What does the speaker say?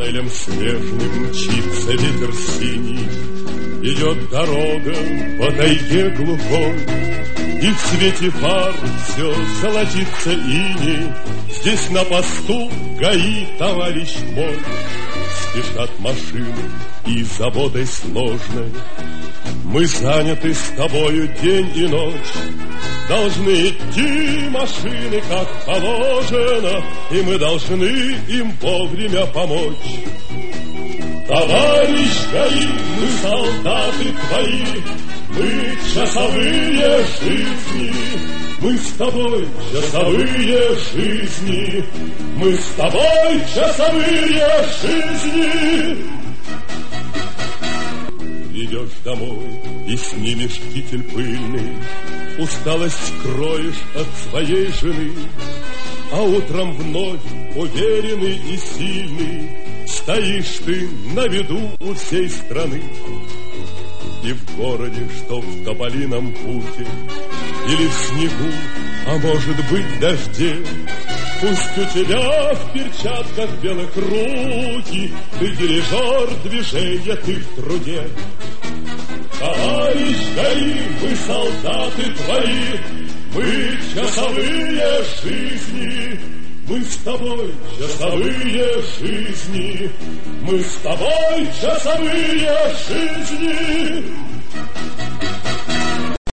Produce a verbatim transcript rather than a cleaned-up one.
Тайлем снежным мчится ветер синий, идет дорога по тайге глухой, и в свете фар все золотится иней. Здесь на посту ГАИ, товарищ мой, спешат машины и заботой сложной. Мы заняты с тобою день и ночь, должны идти машины как положено, и мы должны им вовремя помочь. Товарищ ГАИ, мы солдаты твои, мы часовые жизни, мы с тобой часовые жизни, мы с тобой часовые жизни. Идешь домой и снимешь китель пыльный, усталость скроешь от своей жены, а утром вновь уверенный и сильный стоишь ты на виду у всей страны. И в городе, что в тополином путе, или в снегу, а может быть в дожде, пусть у тебя в перчатках белых руки, ты дирижер движения, ты в труде. Товарищ ГАИ, мы солдаты твои, мы часовые жизни, мы с тобой часовые жизни, мы с тобой часовые жизни.